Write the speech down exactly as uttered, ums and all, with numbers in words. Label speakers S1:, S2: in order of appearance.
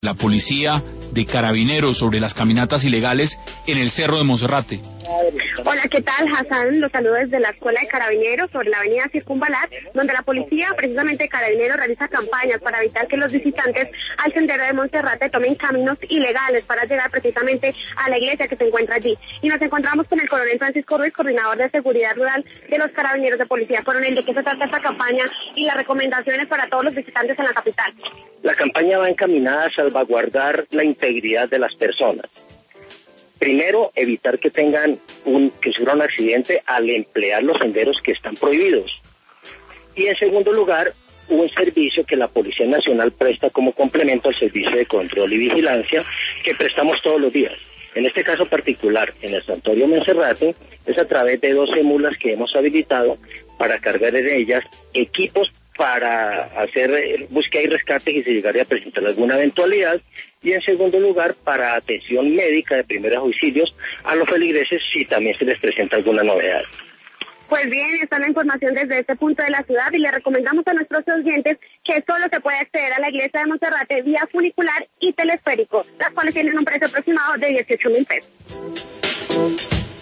S1: la policía, de Carabineros sobre las caminatas ilegales en el Cerro de Monserrate.
S2: Hola, ¿qué tal, Hassan? Los saludo desde la Escuela de Carabineros sobre la avenida Circunvalar, donde la policía, precisamente Carabineros, realiza campañas para evitar que los visitantes al sendero de Monserrate tomen caminos ilegales para llegar precisamente a la iglesia que se encuentra allí. Y nos encontramos con el coronel Francisco Ruiz, coordinador de seguridad rural de los Carabineros de Policía. Coronel, ¿de qué se trata esta campaña y las recomendaciones para todos los visitantes en la capital?
S3: La campaña va encaminada a salvaguardar la integridad de las personas. Primero, evitar que tengan un que sufra un accidente al emplear los senderos que están prohibidos. Y en segundo lugar, un servicio que la Policía Nacional presta como complemento al servicio de control y vigilancia que prestamos todos los días. En este caso particular, en el Santuario Monserrate, es a través de doce mulas que hemos habilitado para cargar en ellas equipos para hacer búsqueda y rescate si se llegaría a presentar alguna eventualidad, y en segundo lugar para atención médica de primeros auxilios a los feligreses si también se les presenta alguna novedad.
S2: Pues bien, está la información desde este punto de la ciudad y le recomendamos a nuestros oyentes que solo se puede acceder a la iglesia de Monserrate vía funicular y telesférico, las cuales tienen un precio aproximado de dieciocho mil pesos.